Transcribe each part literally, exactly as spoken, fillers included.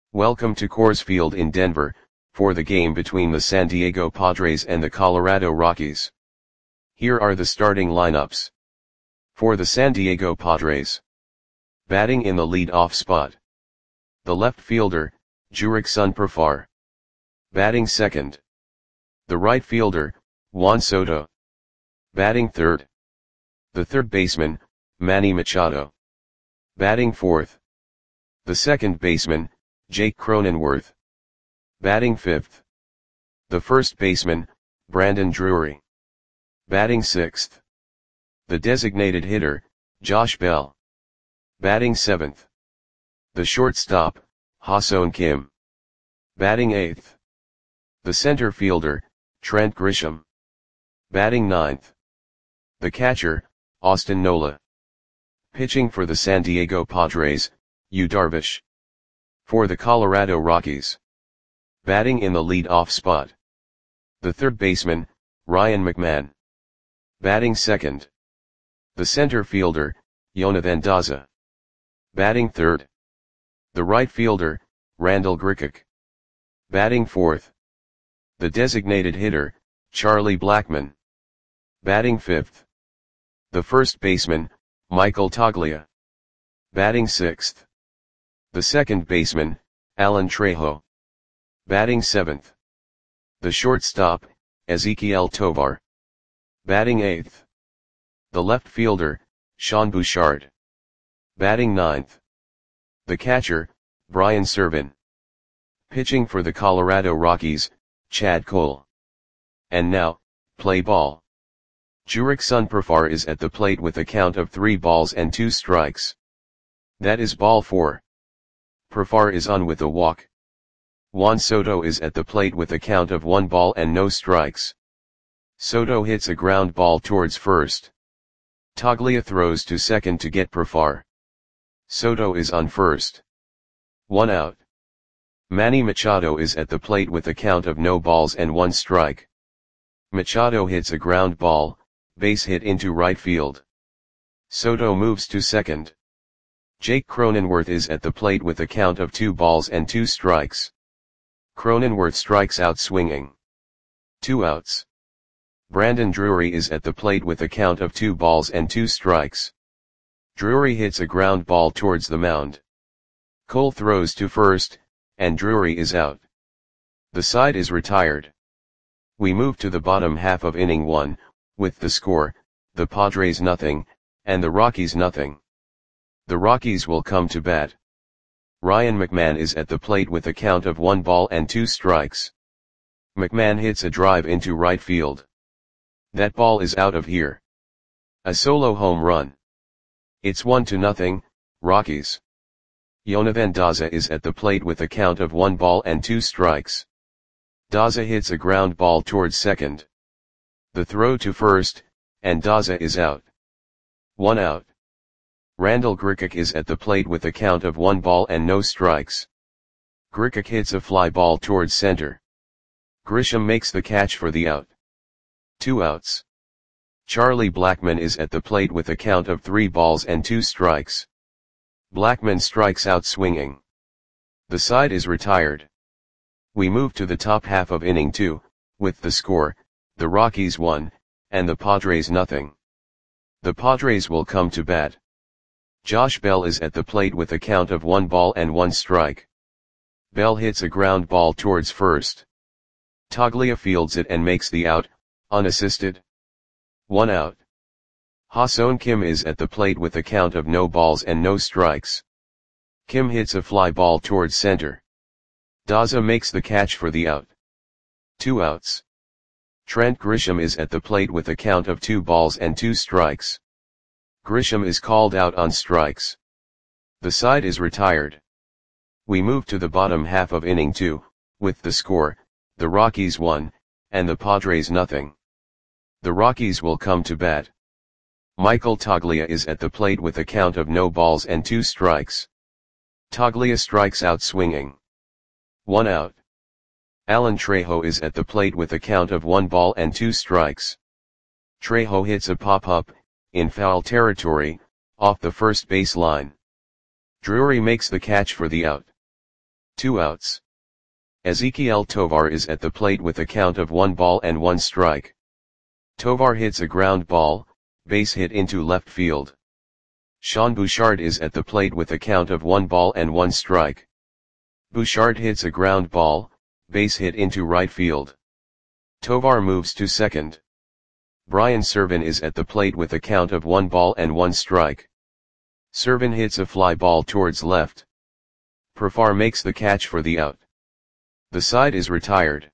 Welcome to Coors Field in Denver, for the game between the San Diego Padres and the Colorado Rockies. Here are the starting lineups. For the San Diego Padres. Batting in the lead-off spot. The left fielder, Jurickson Profar. Batting second. The right fielder, Juan Soto. Batting third. The third baseman, Manny Machado. Batting fourth. The second baseman, Jake Cronenworth. Batting fifth. The first baseman, Brandon Drury. Batting sixth. The designated hitter, Josh Bell. Batting seventh. The shortstop, Ha-Seong Kim. Batting eighth. The center fielder, Trent Grisham. Batting ninth. The catcher, Austin Nola. Pitching for the San Diego Padres, Yu Darvish. For the Colorado Rockies. Batting in the lead-off spot. The third baseman, Ryan McMahon. Batting second. The center fielder, Jonathan Daza. Batting third. The right fielder, Randall Grichuk. Batting fourth. The designated hitter, Charlie Blackmon. Batting fifth. The first baseman, Michael Toglia. Batting sixth. The second baseman, Alan Trejo. Batting seventh. The shortstop, Ezequiel Tovar. Batting eighth. The left fielder, Sean Bouchard. Batting ninth. The catcher, Brian Serven. Pitching for the Colorado Rockies, Chad Cole. And now, play ball. Jurickson Profar is at the plate with a count of three balls and two strikes. That is ball four. Profar is on with a walk. Juan Soto is at the plate with a count of one ball and no strikes. Soto hits a ground ball towards first. Toglia throws to second to get Profar. Soto is on first. One out. Manny Machado is at the plate with a count of no balls and one strike. Machado hits a ground ball, base hit into right field. Soto moves to second. Jake Cronenworth is at the plate with a count of two balls and two strikes. Cronenworth strikes out swinging. Two outs. Brandon Drury is at the plate with a count of two balls and two strikes. Drury hits a ground ball towards the mound. Cole throws to first, and Drury is out. The side is retired. We move to the bottom half of inning one, with the score, the Padres nothing, and the Rockies nothing. The Rockies will come to bat. Ryan McMahon is at the plate with a count of one ball and two strikes. McMahon hits a drive into right field. That ball is out of here. A solo home run. It's one to nothing, Rockies. Jonathan Daza is at the plate with a count of one ball and two strikes. Daza hits a ground ball towards second. The throw to first, and Daza is out. One out. Randall Grichuk is at the plate with a count of one ball and no strikes. Grichuk hits a fly ball towards center. Grisham makes the catch for the out. Two outs. Charlie Blackmon is at the plate with a count of three balls and two strikes. Blackmon strikes out swinging. The side is retired. We move to the top half of inning two, with the score, the Rockies one, and the Padres nothing. The Padres will come to bat. Josh Bell is at the plate with a count of one ball and one strike. Bell hits a ground ball towards first. Toglia fields it and makes the out, unassisted. One out. Ha-Seong Kim is at the plate with a count of no balls and no strikes. Kim hits a fly ball towards center. Daza makes the catch for the out. Two outs. Trent Grisham is at the plate with a count of two balls and two strikes. Grisham is called out on strikes. The side is retired. We move to the bottom half of inning two, with the score, the Rockies one, and the Padres nothing. The Rockies will come to bat. Michael Toglia is at the plate with a count of no balls and two strikes. Toglia strikes out swinging. One out. Alan Trejo is at the plate with a count of one ball and two strikes. Trejo hits a pop-up, in foul territory, off the first base line. Drury makes the catch for the out. Two outs. Ezequiel Tovar is at the plate with a count of one ball and one strike. Tovar hits a ground ball, base hit into left field. Sean Bouchard is at the plate with a count of one ball and one strike. Bouchard hits a ground ball, base hit into right field. Tovar moves to second. Brian Serven is at the plate with a count of one ball and one strike. Serven hits a fly ball towards left. Profar makes the catch for the out. The side is retired.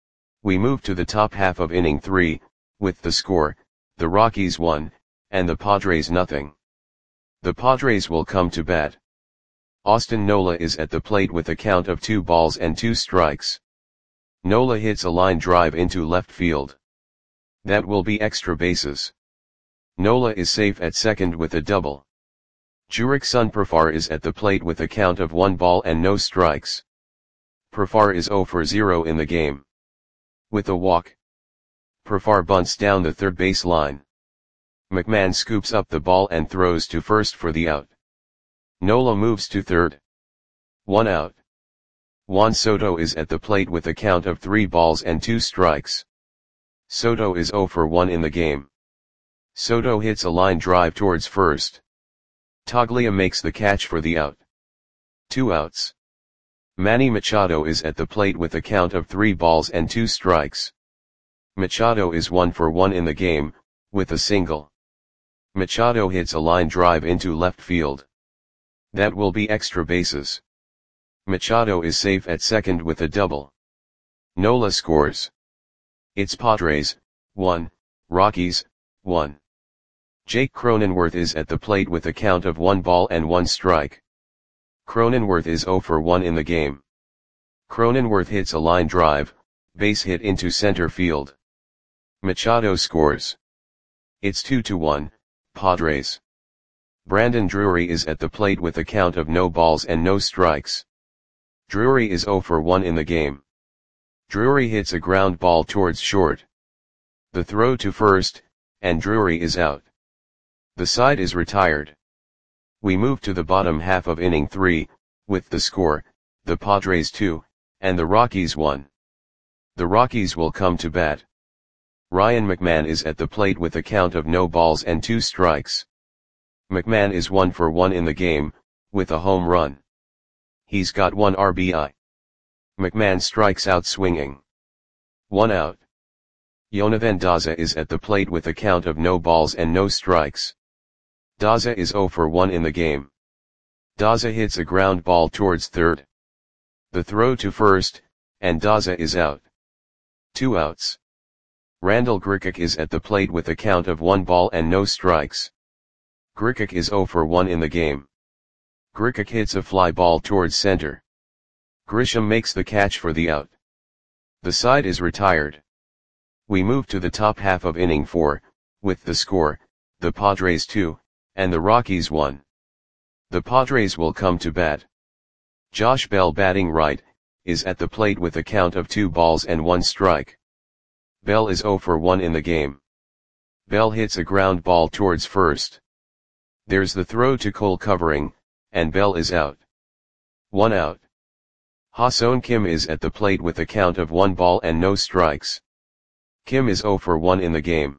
We move to the top half of inning three, with the score, the Rockies one, and the Padres nothing. The Padres will come to bat. Austin Nola is at the plate with a count of two balls and two strikes. Nola hits a line drive into left field. That will be extra bases. Nola is safe at second with a double. Jurickson Profar is at the plate with a count of one ball and no strikes. Profar is zero for zero in the game. With a walk, Profar bunts down the third base line. McMahon scoops up the ball and throws to first for the out. Nola moves to third. One out. Juan Soto is at the plate with a count of three balls and two strikes. Soto is zero for one in the game. Soto hits a line drive towards first. Toglia makes the catch for the out. Two outs. Manny Machado is at the plate with a count of three balls and two strikes. Machado is one for one in the game, with a single. Machado hits a line drive into left field. That will be extra bases. Machado is safe at second with a double. Nola scores. It's Padres, one, Rockies, one. Jake Cronenworth is at the plate with a count of one ball and one strike. Cronenworth is zero for one in the game. Cronenworth hits a line drive, base hit into center field. Machado scores. It's two to one, Padres. Brandon Drury is at the plate with a count of no balls and no strikes. Drury is zero for one in the game. Drury hits a ground ball towards short. The throw to first, and Drury is out. The side is retired. We move to the bottom half of inning three, with the score, the Padres two, and the Rockies one. The Rockies will come to bat. Ryan McMahon is at the plate with a count of no balls and two strikes. McMahon is one for one in the game, with a home run. He's got one R B I. McMahon strikes out swinging. One out. Yonavan Daza is at the plate with a count of no balls and no strikes. Daza is zero for one in the game. Daza hits a ground ball towards third. The throw to first, and Daza is out. Two outs. Randall Grichuk is at the plate with a count of one ball and no strikes. Grichuk is zero for one in the game. Grichuk hits a fly ball towards center. Grisham makes the catch for the out. The side is retired. We move to the top half of inning four, with the score, the Padres two, and the Rockies one. The Padres will come to bat. Josh Bell, batting right, is at the plate with a count of two balls and one strike. Bell is zero for one in the game. Bell hits a ground ball towards first. There's the throw to Cole covering, and Bell is out. One out. Ha-Seong Kim is at the plate with a count of one ball and no strikes. Kim is zero for one in the game.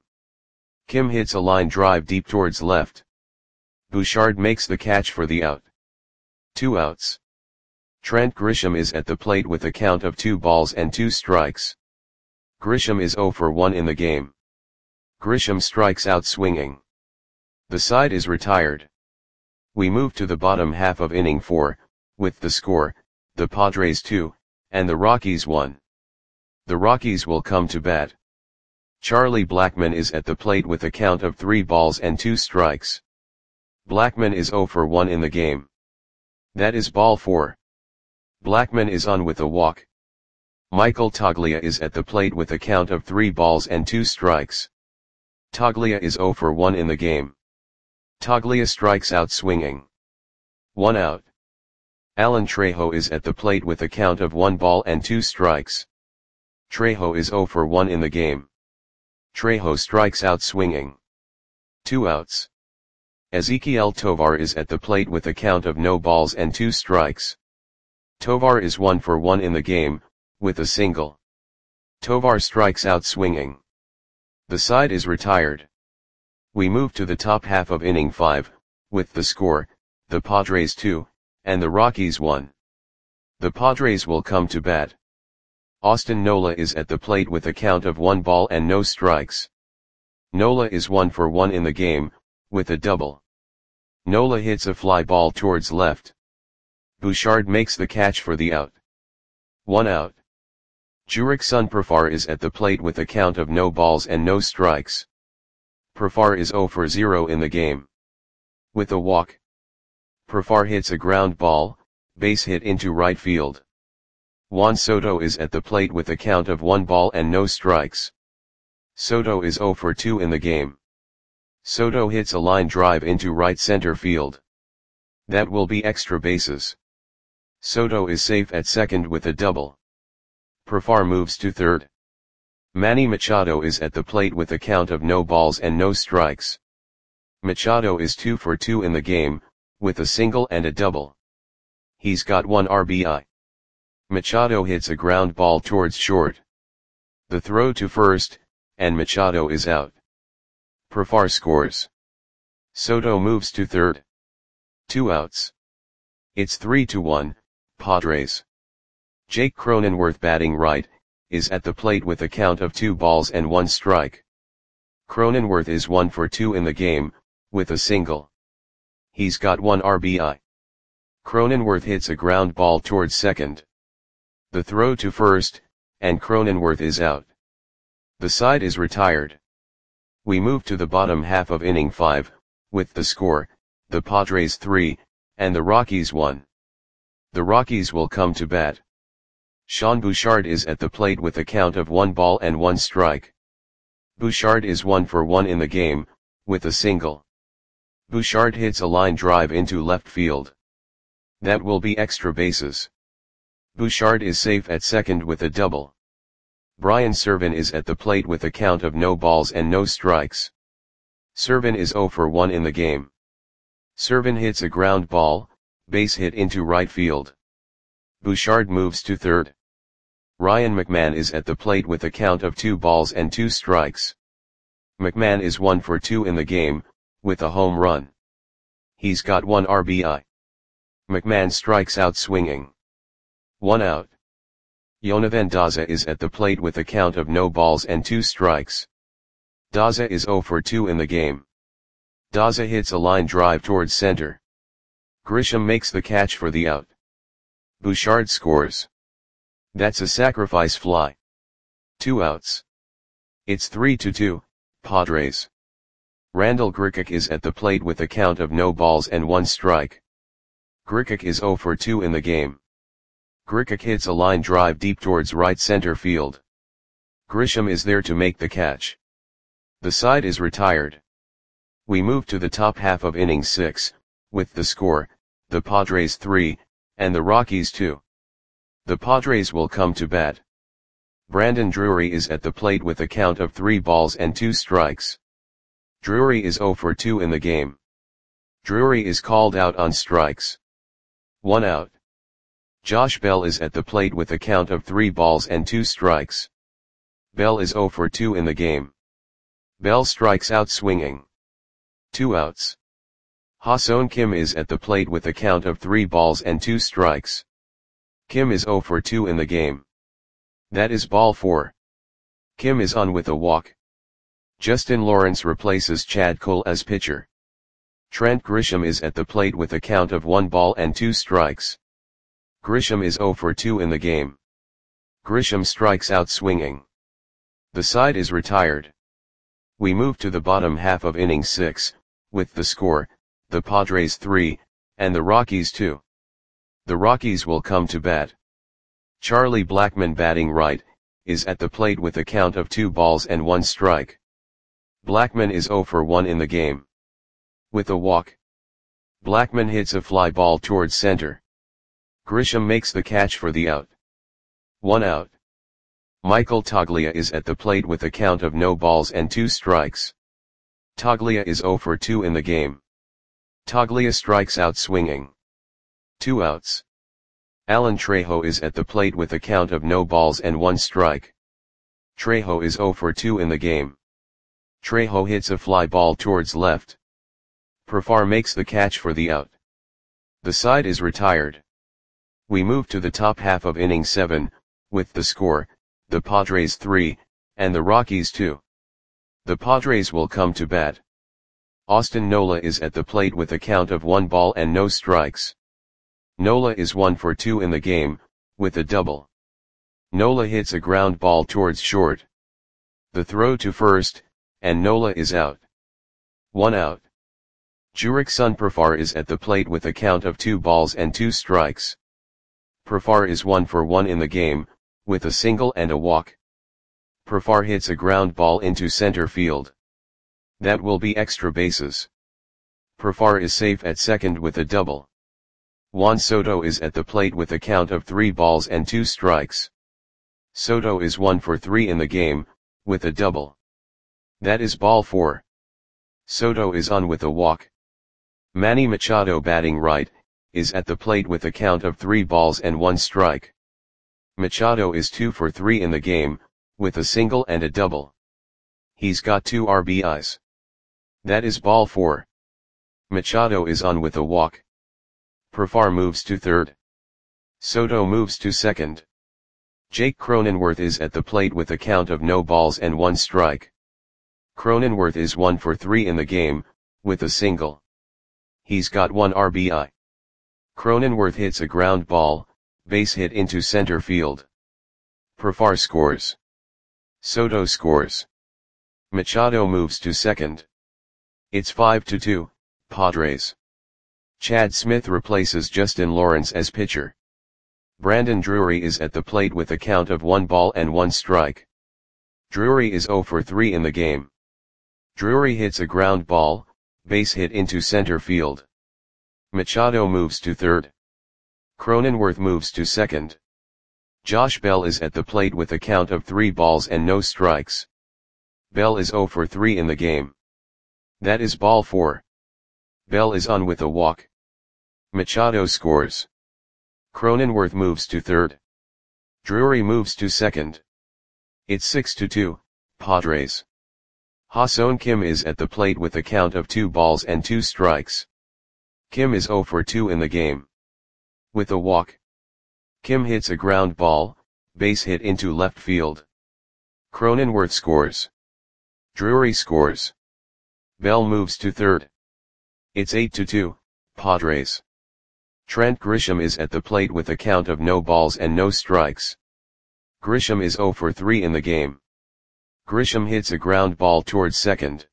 Kim hits a line drive deep towards left. Bouchard makes the catch for the out. Two outs. Trent Grisham is at the plate with a count of two balls and two strikes. Grisham is zero for one in the game. Grisham strikes out swinging. The side is retired. We move to the bottom half of inning four, with the score, the Padres two, and the Rockies one. The Rockies will come to bat. Charlie Blackmon is at the plate with a count of three balls and two strikes. Blackmon is zero for one in the game. That is ball four. Blackmon is on with a walk. Michael Toglia is at the plate with a count of three balls and two strikes. Toglia is zero for one in the game. Toglia strikes out swinging. One out. Alan Trejo is at the plate with a count of one ball and two strikes. Trejo is zero for one in the game. Trejo strikes out swinging. Two outs. Ezequiel Tovar is at the plate with a count of no balls and two strikes. Tovar is one for one in the game, with a single. Tovar strikes out swinging. The side is retired. We move to the top half of inning five, with the score, the Padres two, and the Rockies one. The Padres will come to bat. Austin Nola is at the plate with a count of one ball and no strikes. Nola is one for one in the game, with a double. Nola hits a fly ball towards left. Bouchard makes the catch for the out. One out. Jurickson Profar is at the plate with a count of no balls and no strikes. Profar is zero for zero in the game. With a walk. Profar hits a ground ball, base hit into right field. Juan Soto is at the plate with a count of one ball and no strikes. Soto is zero for two in the game. Soto hits a line drive into right center field. That will be extra bases. Soto is safe at second with a double. Profar moves to third. Manny Machado is at the plate with a count of no balls and no strikes. Machado is two for two in the game, with a single and a double. He's got one R B I. Machado hits a ground ball towards short. The throw to first, and Machado is out. Profar scores. Soto moves to third. Two outs. It's three to one, Padres. Jake Cronenworth, batting right, is at the plate with a count of two balls and one strike. Cronenworth is one for two in the game, with a single. He's got one R B I. Cronenworth hits a ground ball towards second. The throw to first, and Cronenworth is out. The side is retired. We move to the bottom half of inning five, with the score, the Padres three, and the Rockies one. The Rockies will come to bat. Sean Bouchard is at the plate with a count of one ball and one strike. Bouchard is one for one in the game, with a single. Bouchard hits a line drive into left field. That will be extra bases. Bouchard is safe at second with a double. Brian Serven is at the plate with a count of no balls and no strikes. Serven is zero for one in the game. Serven hits a ground ball, base hit into right field. Bouchard moves to third. Ryan McMahon is at the plate with a count of two balls and two strikes. McMahon is one for two in the game, with a home run. He's got one R B I. McMahon strikes out swinging. One out. Yonavan Daza is at the plate with a count of no balls and two strikes. Daza is zero for two in the game. Daza hits a line drive towards center. Grisham makes the catch for the out. Bouchard scores. That's a sacrifice fly. Two outs. It's three to two, Padres. Randall Grichuk is at the plate with a count of no balls and one strike. Grichuk is zero for two in the game. Grichuk hits a line drive deep towards right center field. Grisham is there to make the catch. The side is retired. We move to the top half of inning six, with the score, the Padres three, and the Rockies two. The Padres will come to bat. Brandon Drury is at the plate with a count of three balls and two strikes. Drury is zero for two in the game. Drury is called out on strikes. One out. Josh Bell is at the plate with a count of three balls and two strikes. Bell is zero for two in the game. Bell strikes out swinging. Two outs. Ha-Seong Kim is at the plate with a count of three balls and two strikes. Kim is zero for two in the game. That is ball four. Kim is on with a walk. Justin Lawrence replaces Chad Cole as pitcher. Trent Grisham is at the plate with a count of one ball and two strikes. Grisham is zero for two in the game. Grisham strikes out swinging. The side is retired. We move to the bottom half of inning six, with the score, the Padres three, and the Rockies two. The Rockies will come to bat. Charlie Blackmon, batting right, is at the plate with a count of two balls and one strike. Blackmon is zero for one in the game. With a walk. Blackmon hits a fly ball towards center. Grisham makes the catch for the out. One out. Michael Toglia is at the plate with a count of no balls and two strikes. Toglia is zero for two in the game. Toglia strikes out swinging. Two outs. Alan Trejo is at the plate with a count of no balls and one strike. Trejo is zero for two in the game. Trejo hits a fly ball towards left. Profar makes the catch for the out. The side is retired. We move to the top half of inning seven, with the score, the Padres three, and the Rockies two. The Padres will come to bat. Austin Nola is at the plate with a count of one ball and no strikes. Nola is one for two in the game, with a double. Nola hits a ground ball towards short. The throw to first, and Nola is out. One out. Jurickson Profar is at the plate with a count of two balls and two strikes. Profar is one for one in the game, with a single and a walk. Profar hits a ground ball into center field. That will be extra bases. Profar is safe at second with a double. Juan Soto is at the plate with a count of three balls and two strikes. Soto is one for three in the game, with a double. That is ball four. Soto is on with a walk. Manny Machado, batting right, is at the plate with a count of three balls and one strike. Machado is two for three in the game, with a single and a double. He's got two R B Is. That is ball four. Machado is on with a walk. Profar moves to third. Soto moves to second. Jake Cronenworth is at the plate with a count of no balls and one strike. Cronenworth is one for three in the game, with a single. He's got one R B I. Cronenworth hits a ground ball, base hit into center field. Profar scores. Soto scores. Machado moves to second. It's five to two, Padres. Chad Smith replaces Justin Lawrence as pitcher. Brandon Drury is at the plate with a count of one ball and one strike. Drury is zero for three in the game. Drury hits a ground ball, base hit into center field. Machado moves to third. Cronenworth moves to second. Josh Bell is at the plate with a count of three balls and no strikes. Bell is zero for three in the game. That is ball four. Bell is on with a walk. Machado scores. Cronenworth moves to third. Drury moves to second. It's six to two, Padres. Ha-Seong Kim is at the plate with a count of two balls and two strikes. Kim is zero for two in the game. With a walk. Kim hits a ground ball, base hit into left field. Cronenworth scores. Drury scores. Bell moves to third. It's eight to two, Padres. Trent Grisham is at the plate with a count of no balls and no strikes. Grisham is zero for three in the game. Grisham hits a ground ball towards second.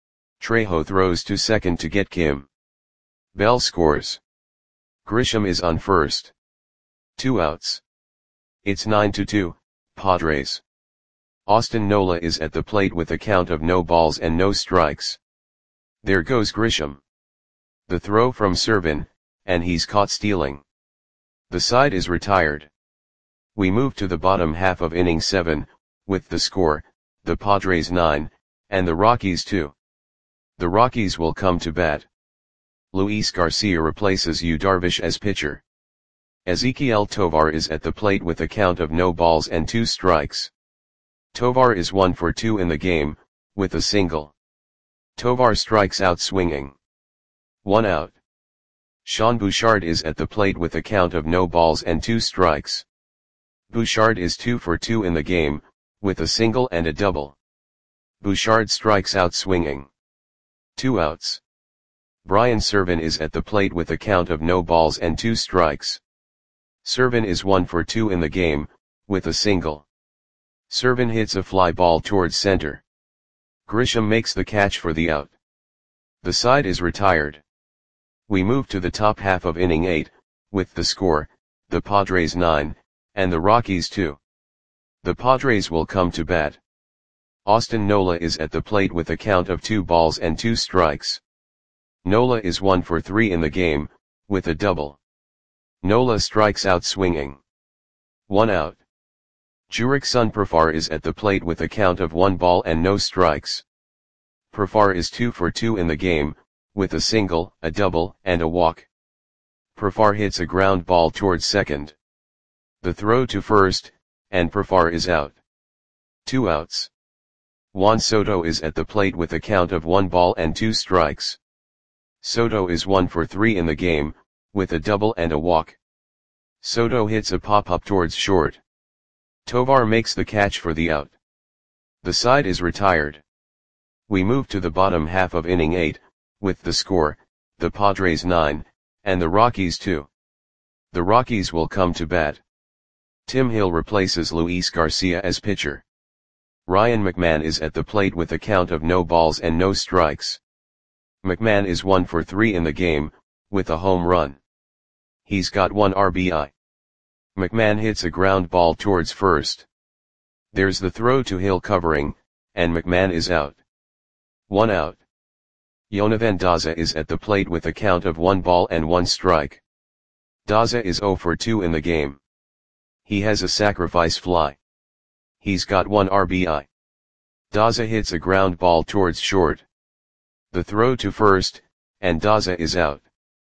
Trejo throws to second to get Kim. Bell scores. Grisham is on first. Two outs. It's nine to two, Padres. Austin Nola is at the plate with a count of no balls and no strikes. There goes Grisham. The throw from Servin, and he's caught stealing. The side is retired. We move to the bottom half of inning seven, with the score, the Padres nine, and the Rockies two. The Rockies will come to bat. Luis Garcia replaces Yu Darvish as pitcher. Ezequiel Tovar is at the plate with a count of no balls and two strikes. Tovar is one for two in the game, with a single. Tovar strikes out swinging. One out. Sean Bouchard is at the plate with a count of no balls and two strikes. Bouchard is two for two in the game, with a single and a double. Bouchard strikes out swinging. Two outs. Brian Servin is at the plate with a count of no balls and two strikes. Servin is one for two in the game, with a single. Servin hits a fly ball towards center. Grisham makes the catch for the out. The side is retired. We move to the top half of inning eight, with the score, the Padres nine, and the Rockies two. The Padres will come to bat. Austin Nola is at the plate with a count of two balls and two strikes. Nola is one for three in the game, with a double. Nola strikes out swinging. One out. Jurickson Profar is at the plate with a count of one ball and no strikes. Profar is two for two in the game, with a single, a double, and a walk. Profar hits a ground ball towards second. The throw to first, and Profar is out. Two outs. Juan Soto is at the plate with a count of one ball and two strikes. Soto is one for three in the game, with a double and a walk. Soto hits a pop-up towards short. Tovar makes the catch for the out. The side is retired. We move to the bottom half of inning eight, with the score, the Padres nine, and the Rockies two. The Rockies will come to bat. Tim Hill replaces Luis Garcia as pitcher. Ryan McMahon is at the plate with a count of no balls and no strikes. McMahon is one for three in the game, with a home run. He's got one R B I. McMahon hits a ground ball towards first. There's the throw to Hill covering, and McMahon is out. One out. Yonavan Daza is at the plate with a count of one ball and one strike. Daza is zero for two in the game. He has a sacrifice fly. He's got one R B I. Daza hits a ground ball towards short. The throw to first, and Daza is out.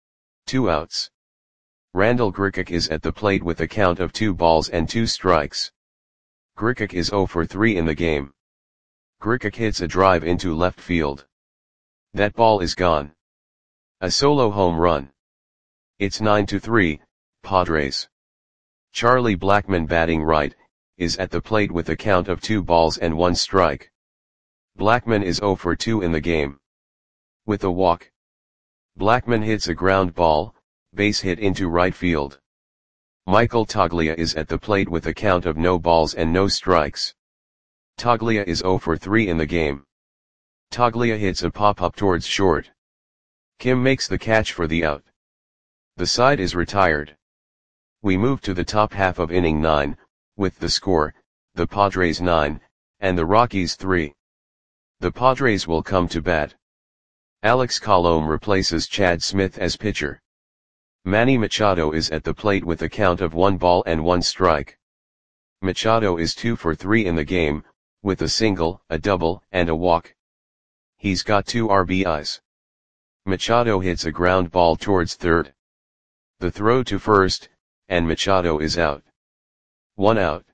Two outs. Randall Grichuk is at the plate with a count of two balls and two strikes. Grichuk is zero for three in the game. Grichuk hits a drive into left field. That ball is gone. A solo home run. It's nine to three, Padres. Charlie Blackmon, batting right, is at the plate with a count of two balls and one strike. Blackmon is zero for two in the game. With a walk. Blackmon hits a ground ball, base hit into right field. Michael Toglia is at the plate with a count of no balls and no strikes. Toglia is zero for three in the game. Toglia hits a pop-up towards short. Kim makes the catch for the out. The side is retired. We move to the top half of inning nine, with the score, the Padres nine, and the Rockies three. The Padres will come to bat. Alex Colomé replaces Chad Smith as pitcher. Manny Machado is at the plate with a count of one ball and one strike. Machado is two for three in the game, with a single, a double, and a walk. He's got two R B Is. Machado hits a ground ball towards third. The throw to first, and Machado is out. One out.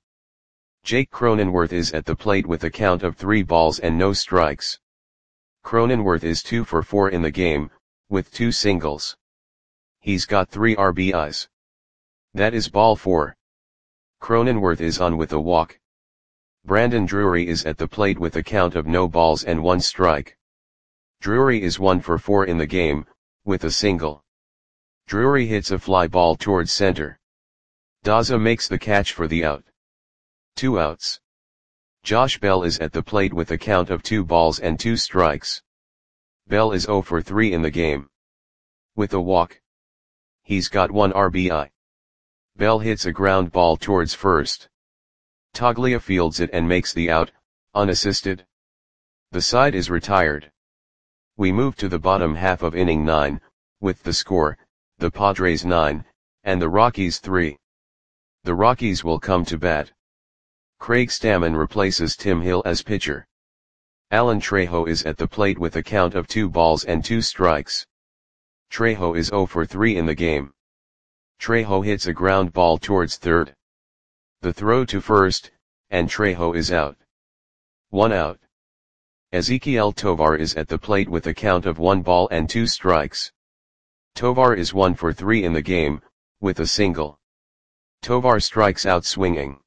Jake Cronenworth is at the plate with a count of three balls and no strikes. Cronenworth is two for four in the game, with two singles. He's got three R B Is. That is ball four. Cronenworth is on with a walk. Brandon Drury is at the plate with a count of no balls and one strike. Drury is one for four in the game, with a single. Drury hits a fly ball towards center. Daza makes the catch for the out. Two outs. Josh Bell is at the plate with a count of two balls and two strikes. Bell is zero for three in the game. With a walk. He's got one R B I. Bell hits a ground ball towards first. Toglia fields it and makes the out, unassisted. The side is retired. We move to the bottom half of inning nine, with the score, the Padres nine, and the Rockies three. The Rockies will come to bat. Craig Stammen replaces Tim Hill as pitcher. Alan Trejo is at the plate with a count of two balls and two strikes. Trejo is zero for three in the game. Trejo hits a ground ball towards third. The throw to first, and Trejo is out. One out. Ezequiel Tovar is at the plate with a count of one ball and two strikes. Tovar is one for three in the game, with a single. Tovar strikes out swinging.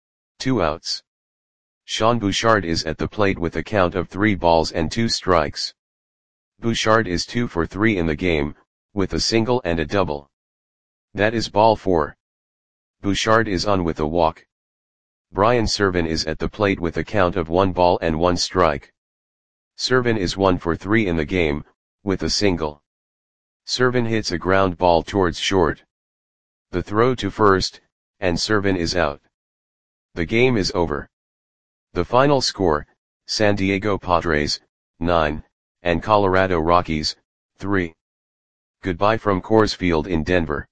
Two outs. Sean Bouchard is at the plate with a count of three balls and two strikes. Bouchard is two for three in the game, with a single and a double. That is ball four. Bouchard is on with a walk. Brian Serven is at the plate with a count of one ball and one strike. Serven is one for three in the game, with a single. Serven hits a ground ball towards short. The throw to first, and Serven is out. The game is over. The final score, San Diego Padres, nine, and Colorado Rockies, three. Goodbye from Coors Field in Denver.